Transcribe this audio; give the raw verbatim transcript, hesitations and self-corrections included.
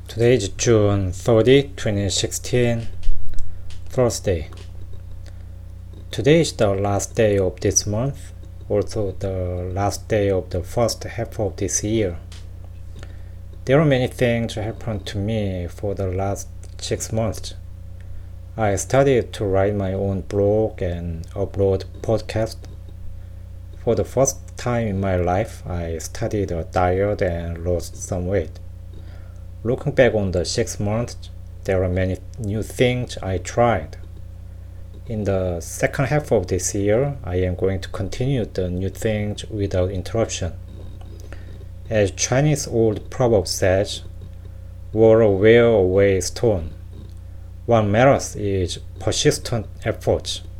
Today is June thirtieth, twenty sixteen, Thursday. Today is the last day of this month, also the last day of the first half of this year. There are many things happened to me for the last six months. I started to write my own blog and upload podcasts. For the first time in my life, I started a diet and lost some weight. Looking back on the six months, there are many new things I tried. In the second half of this year, I am going to continue the new things without interruption. As Chinese old proverb says, water wear away stone. What matters is persistent effort.